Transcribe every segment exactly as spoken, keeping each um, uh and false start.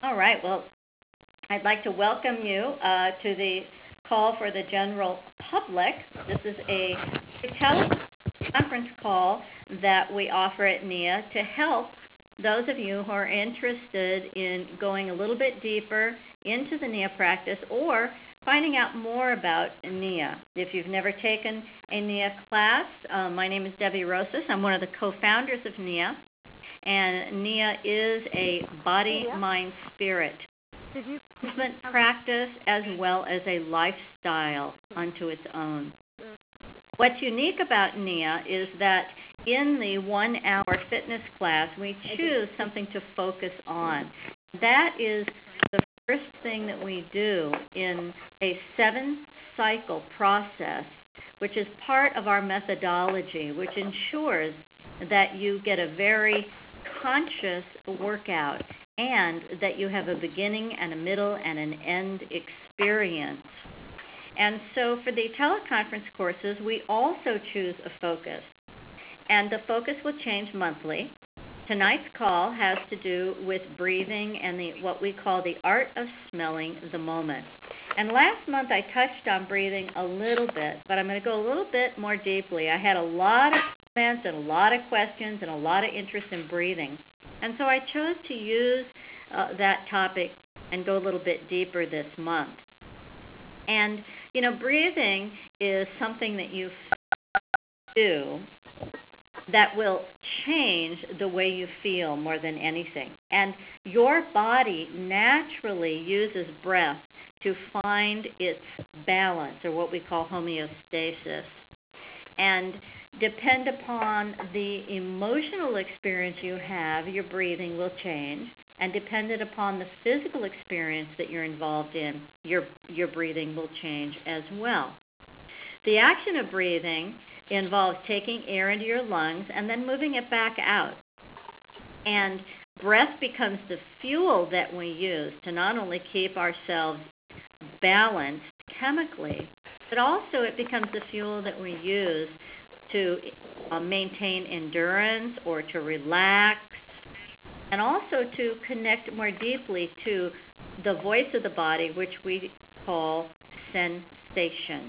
All right. Well, I'd like to welcome you uh, to the call for the general public. This is a teleconference call that we offer at N I A to help those of you who are interested in going a little bit deeper into the N I A practice or finding out more about N I A. If you've never taken a N I A class, uh, my name is Debbie Rosas. I'm one of the co-founders of N I A. And N I A is a body, mind, spirit movement practice as well as a lifestyle unto its own. What's unique about N I A is that in the one-hour fitness class, we choose something to focus on. That is the first thing that we do in a seven-cycle process, which is part of our methodology, which ensures that you get a very conscious workout and that you have a beginning and a middle and an end experience. And so for the teleconference courses, we also choose a focus. And the focus will change monthly. Tonight's call has to do with breathing and the what we call the art of smelling the moment. And last month I touched on breathing a little bit, but I'm going to go a little bit more deeply. I had a lot of comments and a lot of questions and a lot of interest in breathing. And so I chose to use uh, that topic and go a little bit deeper this month. And, you know, breathing is something that you do that will change the way you feel more than anything. And your body naturally uses breath to find its balance, or what we call homeostasis. And depend upon the emotional experience you have, your breathing will change. And dependent upon the physical experience that you're involved in, your your breathing will change as well. The action of breathing involves taking air into your lungs and then moving it back out. And breath becomes the fuel that we use to not only keep ourselves balanced chemically, but also it becomes the fuel that we use to uh, maintain endurance or to relax, and also to connect more deeply to the voice of the body, which we call sensation.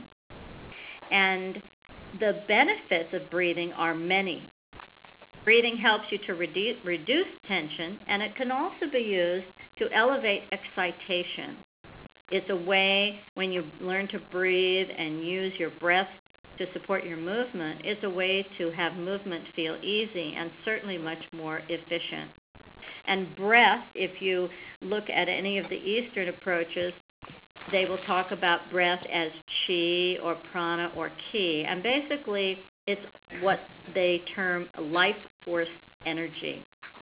And the benefits of breathing are many. Breathing helps you to reduce, reduce tension, and it can also be used to elevate excitation. It's a way, when you learn to breathe and use your breath to support your movement, it's a way to have movement feel easy and certainly much more efficient. And breath, if you look at any of the Eastern approaches, they will talk about breath as chi or prana or ki. And basically, it's what they term life force energy.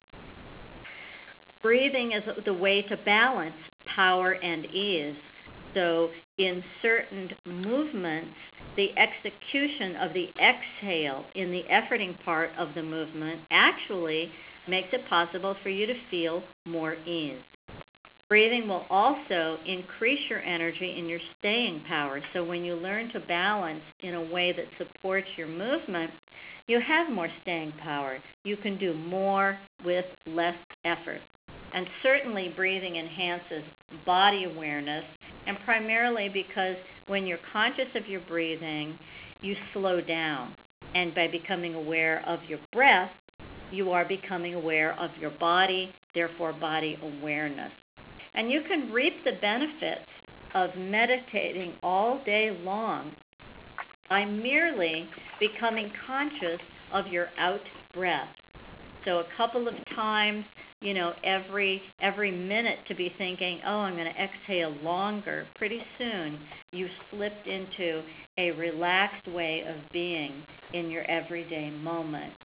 Breathing is the way to balance power and ease. So in certain movements, the execution of the exhale in the efforting part of the movement actually makes it possible for you to feel more ease. Breathing will also increase your energy and your staying power. So when you learn to balance in a way that supports your movement, you have more staying power. You can do more with less effort. And certainly breathing enhances body awareness, and primarily because when you're conscious of your breathing, you slow down. And by becoming aware of your breath, you are becoming aware of your body, therefore body awareness. And you can reap the benefits of meditating all day long by merely becoming conscious of your out breath. So a couple of times, you know, every every minute to be thinking, oh, I'm going to exhale longer. Pretty soon, you've slipped into a relaxed way of being in your everyday moment.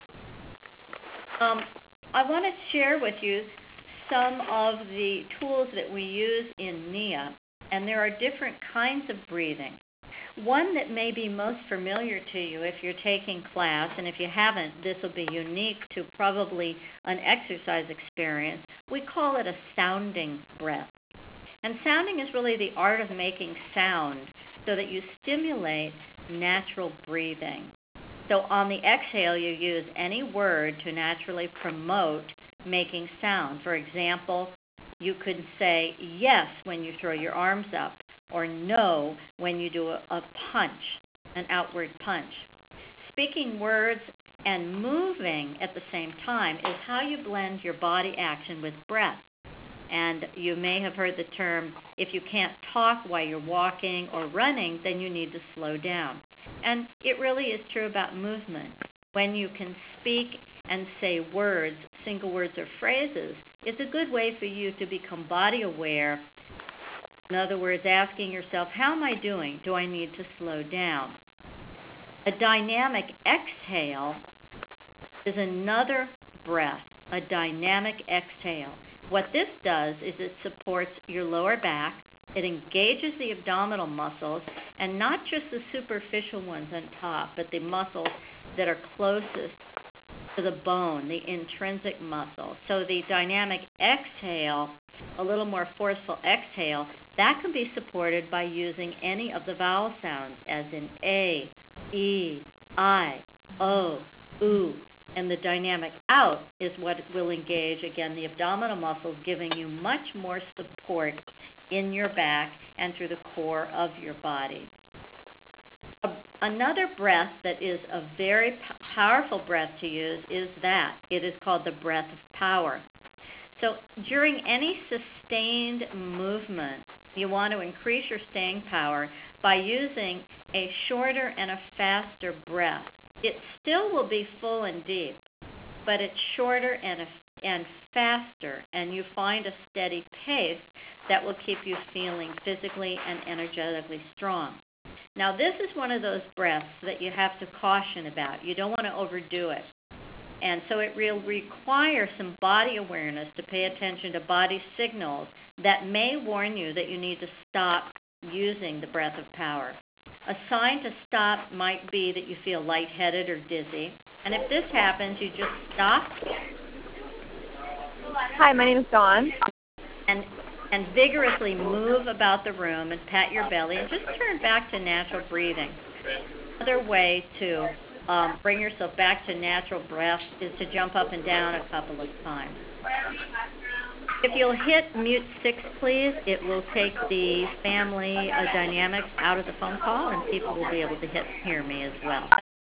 Um, I want to share with you some of the tools that we use in N I A, and there are different kinds of breathing. One that may be most familiar to you if you're taking class, and if you haven't, this will be unique to probably an exercise experience. We call it a sounding breath. And sounding is really the art of making sound so that you stimulate natural breathing. So on the exhale, you use any word to naturally promote making sound. For example, You could say yes when you throw your arms up, or no when you do a, a punch, an outward punch. Speaking words and moving at the same time is how you blend your body action with breath. And you may have heard the term, if you can't talk while you're walking or running, then you need to slow down. And it really is true about movement. When you can speak and say words, single words or phrases, it's a good way for you to become body aware. In other words, asking yourself, how am I doing? Do I need to slow down? A dynamic exhale is another breath, a dynamic exhale. What this does is it supports your lower back, it engages the abdominal muscles, and not just the superficial ones on top, but the muscles that are closest to the bone, the intrinsic muscle. So the dynamic exhale, a little more forceful exhale, that can be supported by using any of the vowel sounds, as in A, E, I, O, U. And the dynamic out is what will engage, again, the abdominal muscles, giving you much more support in your back and through the core of your body. A, another breath that is a very p- powerful breath to use is that. It is called the breath of power. So during any sustained movement, you want to increase your staying power by using a shorter and a faster breath. It still will be full and deep, but it's shorter and, a, and faster, and you find a steady pace that will keep you feeling physically and energetically strong. Now, this is one of those breaths that you have to caution about. You don't want to overdo it. And so it will require some body awareness to pay attention to body signals that may warn you that you need to stop using the breath of power. A sign to stop might be that you feel lightheaded or dizzy. And if this happens, you just stop. Hi, my name is Dawn. And and vigorously move about the room and pat your belly and just turn back to natural breathing. Another way to um, bring yourself back to natural breath is to jump up and down a couple of times. If you'll hit mute six, please, it will take the family uh, dynamics out of the phone call, and people will be able to hit hear me as well.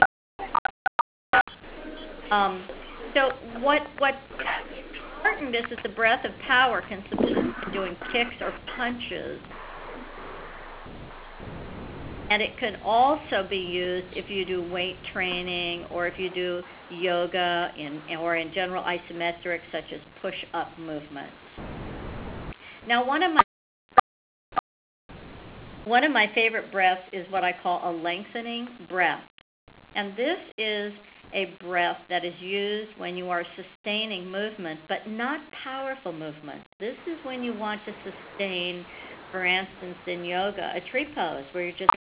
Um, so what what important is that the breath of power can support in doing kicks or punches. And it can also be used if you do weight training or if you do yoga in, or in general isometrics such as push-up movements. Now, one of my one of my favorite breaths is what I call a lengthening breath. And this is a breath that is used when you are sustaining movement, but not powerful movement. This is when you want to sustain, for instance, in yoga, a tree pose where you're just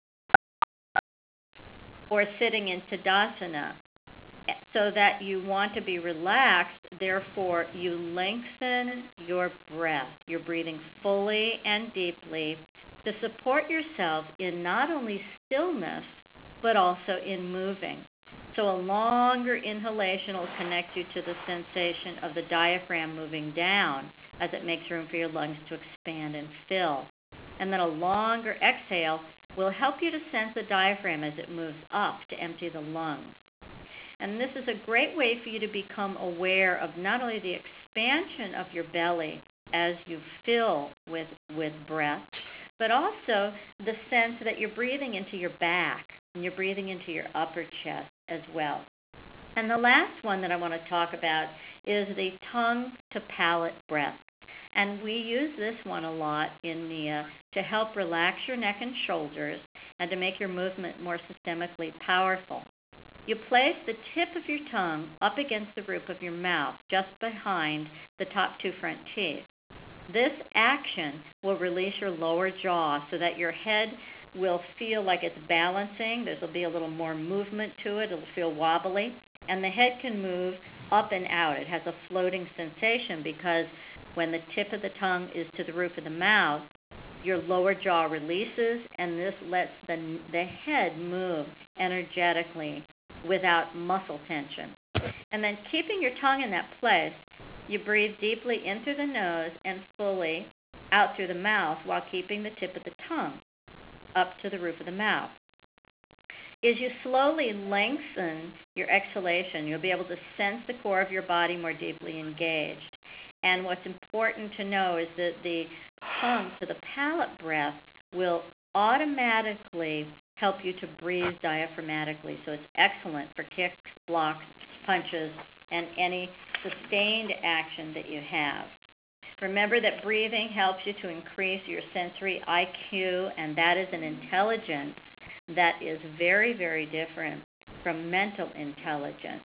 or sitting in Tadasana, so that you want to be relaxed. Therefore, you lengthen your breath. You're breathing fully and deeply to support yourself in not only stillness, but also in moving. So a longer inhalation will connect you to the sensation of the diaphragm moving down as it makes room for your lungs to expand and fill. And then a longer exhale will help you to sense the diaphragm as it moves up to empty the lungs. And this is a great way for you to become aware of not only the expansion of your belly as you fill with, with breath, but also the sense that you're breathing into your back and you're breathing into your upper chest as well. And the last one that I want to talk about is the tongue to palate breath. And we use this one a lot in Nia to help relax your neck and shoulders and to make your movement more systemically powerful. You place the tip of your tongue up against the roof of your mouth, just behind the top two front teeth. This action will release your lower jaw so that your head will feel like it's balancing. There will be a little more movement to it. It'll feel wobbly. And the head can move up and out. It has a floating sensation because when the tip of the tongue is to the roof of the mouth, your lower jaw releases, and this lets the, the head move energetically without muscle tension. And then keeping your tongue in that place, You breathe deeply in through the nose and fully out through the mouth while keeping the tip of the tongue up to the roof of the mouth. As you slowly lengthen your exhalation, you'll be able to sense the core of your body more deeply engaged. And what's important to know is that the tongue to the palate breath will automatically help you to breathe diaphragmatically. So it's excellent for kicks, blocks, punches, and any sustained action that you have. Remember that breathing helps you to increase your sensory I Q, and that is an intelligence that is very, very different from mental intelligence.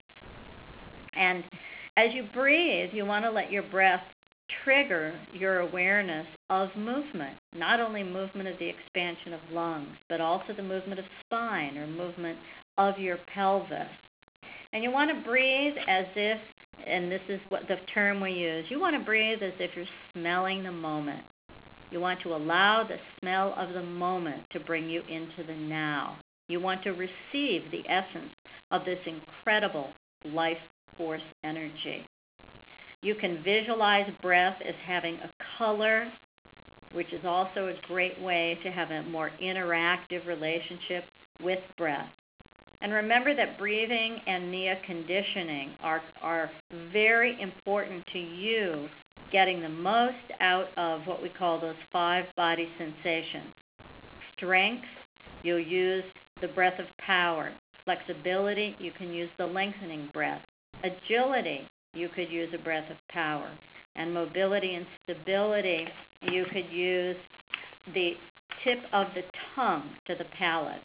And as you breathe, you want to let your breath trigger your awareness of movement, not only movement of the expansion of lungs, but also the movement of spine or movement of your pelvis. And you want to breathe as if, and this is what the term we use, you want to breathe as if you're smelling the moment. You want to allow the smell of the moment to bring you into the now. You want to receive the essence of this incredible life force energy. You can visualize breath as having a color, which is also a great way to have a more interactive relationship with breath. And remember that breathing and N I A conditioning are, are very important to you getting the most out of what we call those five body sensations. Strength, you'll use the breath of power. Flexibility, you can use the lengthening breath. Agility, you could use a breath of power. And mobility and stability, you could use the tip of the tongue to the palate.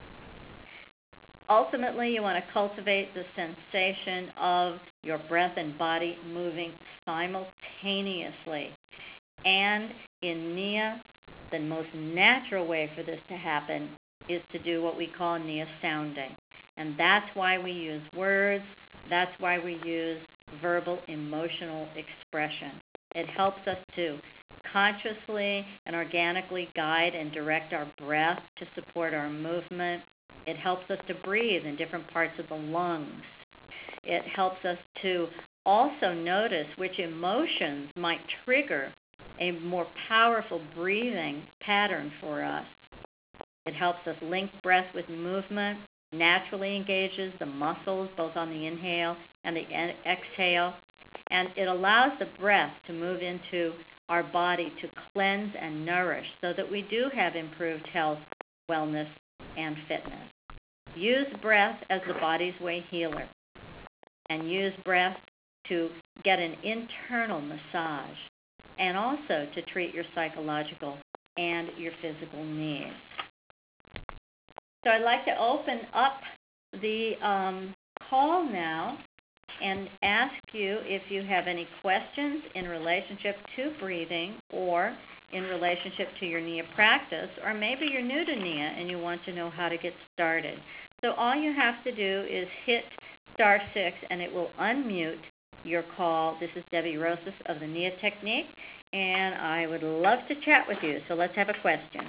Ultimately, you want to cultivate the sensation of your breath and body moving simultaneously. And in N I A, the most natural way for this to happen is to do what we call N I A sounding. And that's why we use words. That's why we use verbal emotional expression. It helps us to consciously and organically guide and direct our breath to support our movement. It helps us to breathe in different parts of the lungs. It helps us to also notice which emotions might trigger a more powerful breathing pattern for us. It helps us link breath with movement, naturally engages the muscles both on the inhale and the exhale, and it allows the breath to move into our body to cleanse and nourish so that we do have improved health, wellness, and fitness. Use breath as the body's way healer, and use breath to get an internal massage, and also to treat your psychological and your physical needs. So I'd like to open up the um, call now and ask you if you have any questions in relationship to breathing or in relationship to your N I A practice, or maybe you're new to N I A and you want to know how to get started. So all you have to do is hit star six and it will unmute your call. This is Debbie Rosas of the N I A Technique, and I would love to chat with you. So let's have a question.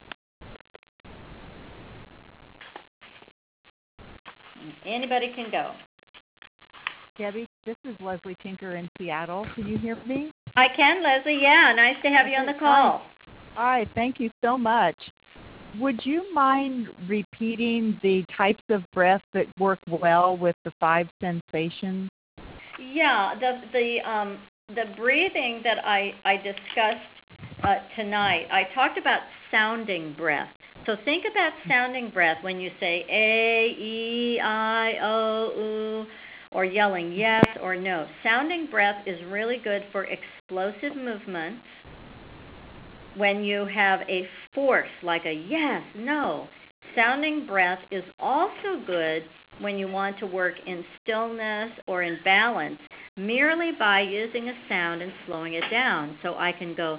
Anybody can go. Debbie, this is Leslie Tinker in Seattle. Can you hear me? I can, Leslie. Yeah, nice to have okay, you on the call. Hi. Hi, thank you so much. Would you mind repeating the types of breath that work well with the five sensations? Yeah, the the um, the breathing that I, I discussed uh, tonight, I talked about sounding breath. So think about sounding breath when you say A, E, I, O, U, or yelling yes or no. Sounding breath is really good for explosive movements. When you have a force like a yes, no. Sounding breath is also good when you want to work in stillness or in balance, merely by using a sound and slowing it down. So I can go,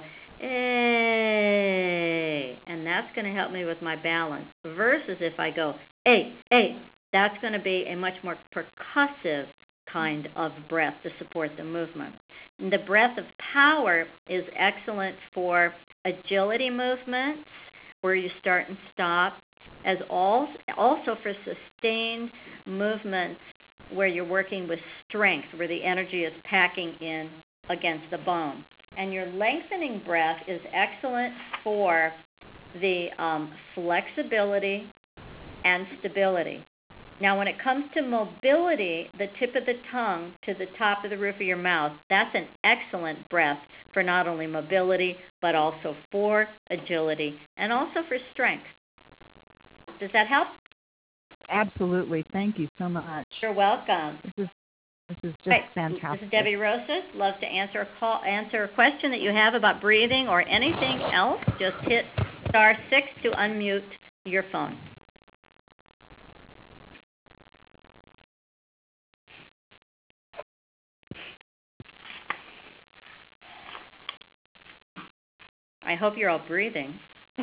A, and that's going to help me with my balance, versus if I go, A, A, that's going to be a much more percussive kind of breath to support the movement. And the breath of power is excellent for agility movements, where you start and stop, as also for sustained movements where you're working with strength, where the energy is packing in against the bone. And your lengthening breath is excellent for the um, flexibility and stability. Now, when it comes to mobility, the tip of the tongue to the top of the roof of your mouth, that's an excellent breath for not only mobility, but also for agility and also for strength. Does that help? Absolutely. Thank you so much. You're welcome. This is this is just right. fantastic. This is Debbie Rosas. Love to answer a call, answer a question that you have about breathing or anything else. Just hit star six to unmute your phone. I hope you're all breathing.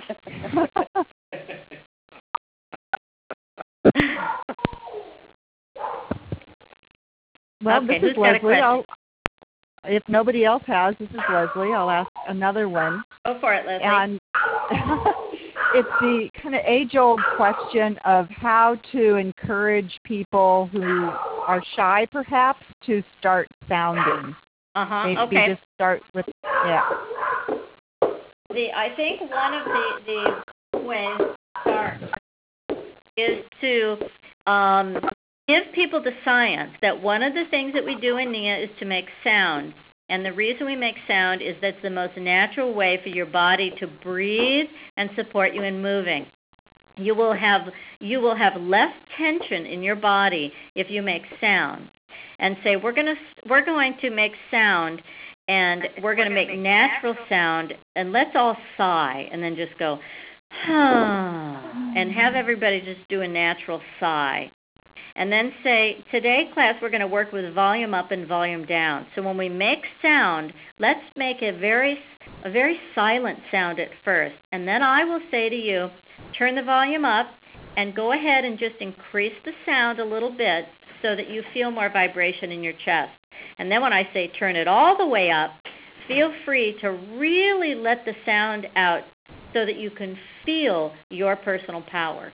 Well, okay, this is who's got a Leslie. question? I'll, if nobody else has, this is Leslie. I'll ask another one. Go for it, Leslie. And it's the kind of age-old question of how to encourage people who are shy, perhaps, to start sounding. Uh-huh, Maybe okay. just start with, yeah. The, I think one of the, the ways to start is to um, give people the science that one of the things that we do in N I A is to make sound. And the reason we make sound is that's the most natural way for your body to breathe and support you in moving. You will have you will have less tension in your body if you make sound. And say we're going to we're going to make sound, and we're going to make natural sound, and let's all sigh, and then just go, huh, and have everybody just do a natural sigh. And then say, today, class, we're going to work with volume up and volume down. So when we make sound, let's make a very, a very silent sound at first. And then I will say to you, turn the volume up and go ahead and just increase the sound a little bit so that you feel more vibration in your chest. And then when I say turn it all the way up, feel free to really let the sound out so that you can feel your personal power.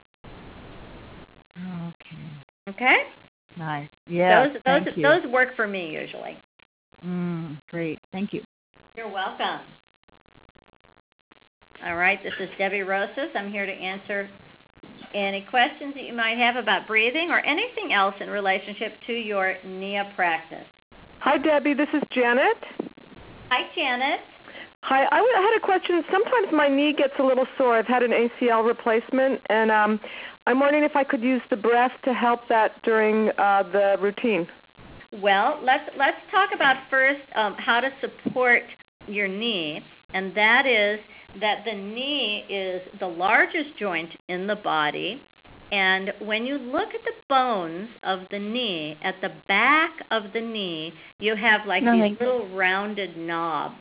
Okay. Okay? Nice. Yeah. Those those thank you. those work for me usually. Mm, great. Thank you. You're welcome. All right, this is Debbie Rosas. I'm here to answer any questions that you might have about breathing or anything else in relationship to your N I A practice. Hi, Debbie. This is Janet. Hi, Janet. Hi. I w- I had a question. Sometimes my knee gets a little sore. I've had an A C L replacement, and um, I'm wondering if I could use the breath to help that during uh, the routine. Well, let's let's talk about first um, how to support your knee, and that is that the knee is the largest joint in the body, and when you look at the bones of the knee, at the back of the knee, you have like no, these little rounded knobs.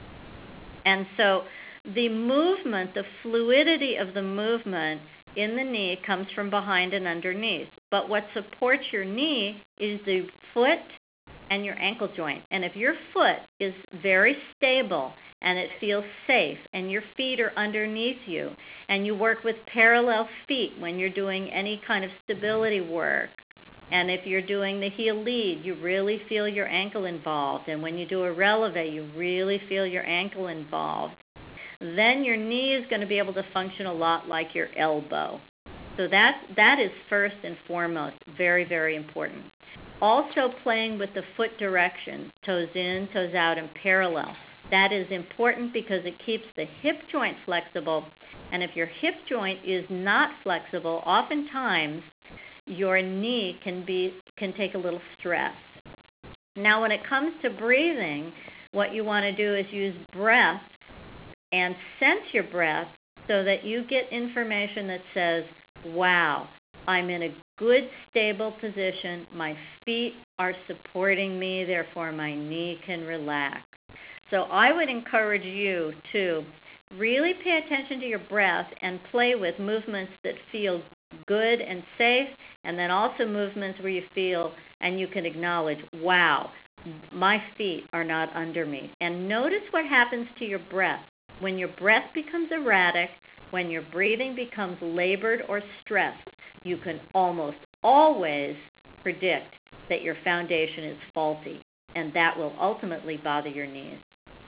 And so the movement, the fluidity of the movement in the knee comes from behind and underneath. But what supports your knee is the foot and your ankle joint. And if your foot is very stable and it feels safe and your feet are underneath you and you work with parallel feet when you're doing any kind of stability work, and if you're doing the heel lead, you really feel your ankle involved. And when you do a releve, you really feel your ankle involved. Then your knee is going to be able to function a lot like your elbow. So that that is first and foremost very, very important. Also playing with the foot direction, toes in, toes out, and parallel. That is important because it keeps the hip joint flexible. And if your hip joint is not flexible, oftentimes your knee can be can take a little stress. Now, when it comes to breathing, what you want to do is use breath and sense your breath so that you get information that says, wow, I'm in a good, stable position. My feet are supporting me, therefore my knee can relax. So I would encourage you to really pay attention to your breath and play with movements that feel good and safe, and then also movements where you feel and you can acknowledge, wow, my feet are not under me. And notice what happens to your breath. When your breath becomes erratic, when your breathing becomes labored or stressed, you can almost always predict that your foundation is faulty, and that will ultimately bother your knees.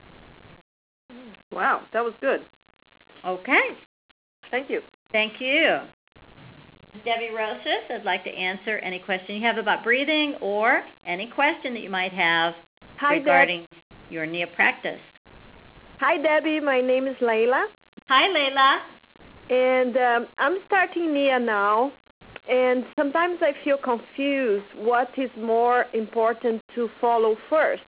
Wow, that was good. Okay. Thank you. Thank you. Debbie Rosas, I'd like to answer any question you have about breathing or any question that you might have Hi, regarding Deb. your N I A practice. Hi, Debbie. My name is Layla. Hi, Layla. And um, I'm starting N I A now, and sometimes I feel confused what is more important to follow first.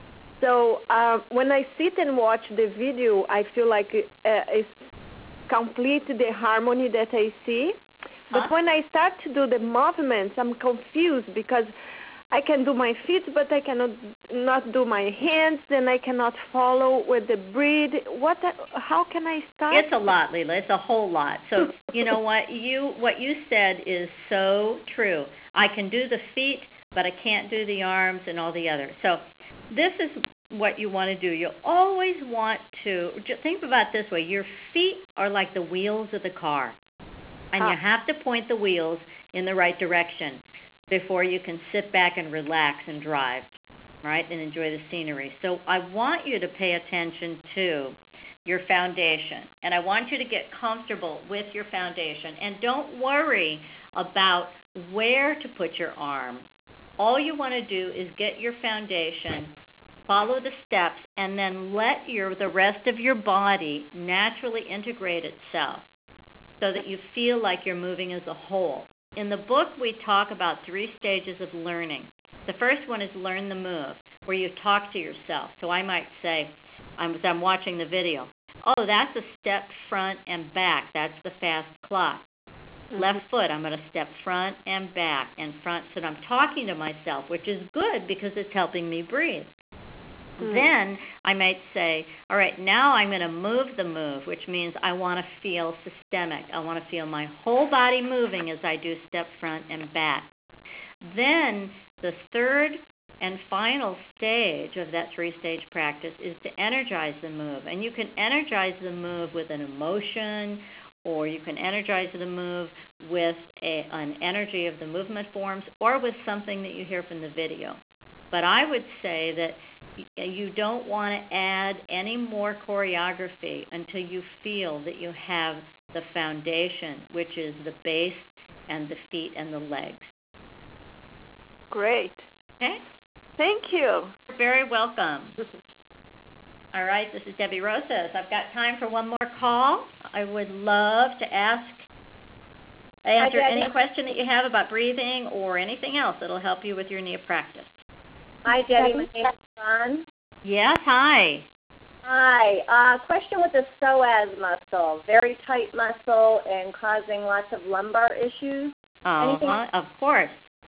So uh, when I sit and watch the video, I feel like it, uh, it's complete the harmony that I see. But Huh? when I start to do the movements, I'm confused because I can do my feet, but I cannot not do my hands, and I cannot follow with the breathe. What? How can I start? It's a lot, Leela. It's a whole lot. So you know what you what you said is so true. I can do the feet, but I can't do the arms and all the others. So this is what you want to do. You always want to think about it this way. Your feet are like the wheels of the car, and Huh. you have to point the wheels in the right direction before you can sit back and relax and drive, right, and enjoy the scenery. So I want you to pay attention to your foundation, and I want you to get comfortable with your foundation. And don't worry about where to put your arms. All you want to do is get your foundation, follow the steps, and then let your the rest of your body naturally integrate itself so that you feel like you're moving as a whole. In the book, we talk about three stages of learning. The first one is learn the move, where you talk to yourself. So I might say, I'm, as I'm watching the video, oh, that's a step front and back. That's the fast clock. Mm-hmm. Left foot, I'm going to step front and back and front. So I'm talking to myself, which is good because it's helping me breathe. Mm. Then I might say, all right, now I'm going to move the move, which means I want to feel systemic. I want to feel my whole body moving as I do step front and back. Then the third and final stage of that three-stage practice is to energize the move. And you can energize the move with an emotion, or you can energize the move with a, an energy of the movement forms, or with something that you hear from the video. But I would say that you don't want to add any more choreography until you feel that you have the foundation, which is the base and the feet and the legs. Great. Okay? Thank you. You're very welcome. All right, this is Debbie Rosas. I've got time for one more call. I would love to ask, answer Hi, any question that you have about breathing or anything else that will help you with your N I A practice. Hi, Debbie. My name is Dawn. Yes, hi. Hi. Uh, question with the psoas muscle. Very tight muscle and causing lots of lumbar issues. Oh, Anything- well, of course.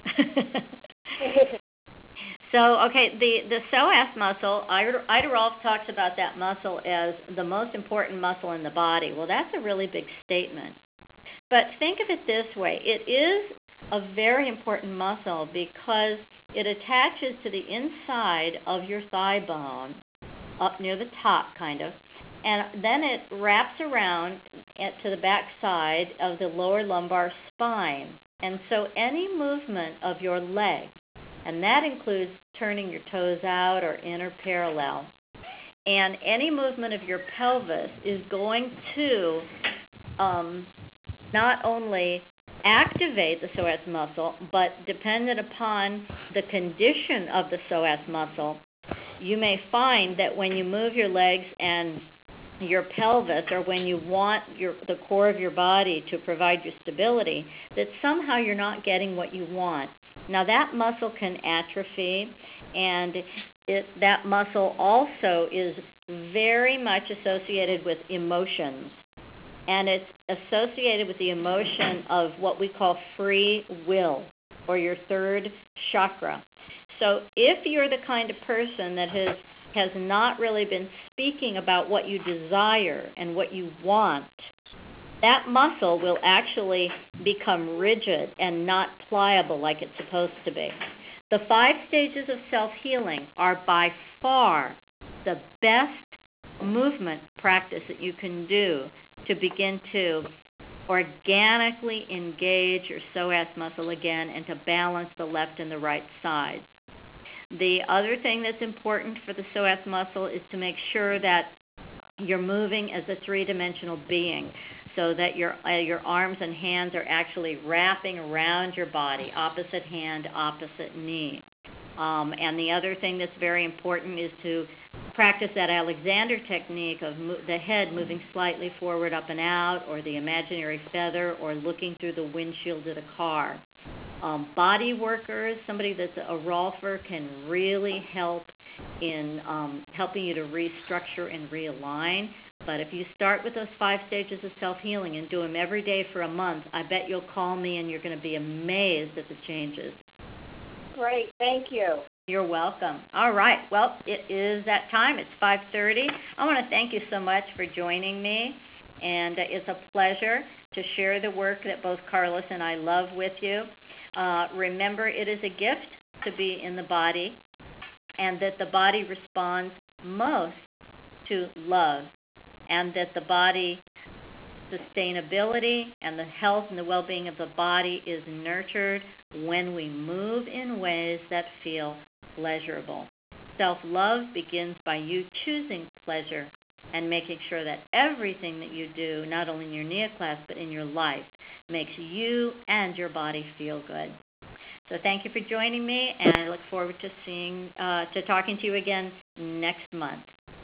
So, okay, the, the psoas muscle, Ida Rolf talks about that muscle as the most important muscle in the body. Well, that's a really big statement. But think of it this way. It is a very important muscle because it attaches to the inside of your thigh bone, up near the top, kind of, and then it wraps around to the back side of the lower lumbar spine. And so any movement of your leg, and that includes turning your toes out or in or parallel, and any movement of your pelvis is going to um, not only activate the psoas muscle, but dependent upon the condition of the psoas muscle, you may find that when you move your legs and your pelvis, or when you want your, the core of your body to provide you stability, that somehow you're not getting what you want. Now that muscle can atrophy, and it, that muscle also is very much associated with emotions. And it's associated with the emotion of what we call free will, or your third chakra. So if you're the kind of person that has, has not really been speaking about what you desire and what you want, that muscle will actually become rigid and not pliable like it's supposed to be. The five stages of self-healing are by far the best movement practice that you can do to begin to organically engage your psoas muscle again and to balance the left and the right sides. The other thing that's important for the psoas muscle is to make sure that you're moving as a three-dimensional being, so that your uh, your arms and hands are actually wrapping around your body, opposite hand, opposite knee. Um, and the other thing that's very important is to practice that Alexander technique of mo- the head moving slightly forward, up and out, or the imaginary feather, or looking through the windshield of the car. Um, body workers, somebody that's a rolfer, can really help in um, helping you to restructure and realign. But if you start with those five stages of self-healing and do them every day for a month, I bet you'll call me and you're going to be amazed at the changes. Great, thank you. You're welcome. All right. Well, it is that time. It's five thirty. I want to thank you so much for joining me. And uh, it's a pleasure to share the work that both Carlos and I love with you. Uh, remember, it is a gift to be in the body, and that the body responds most to love, and that the body sustainability and the health and the well-being of the body is nurtured when we move in ways that feel pleasurable. Self-love begins by you choosing pleasure and making sure that everything that you do, not only in your N E A class but in your life, makes you and your body feel good. So thank you for joining me, and I look forward to seeing, uh, to talking to you again next month.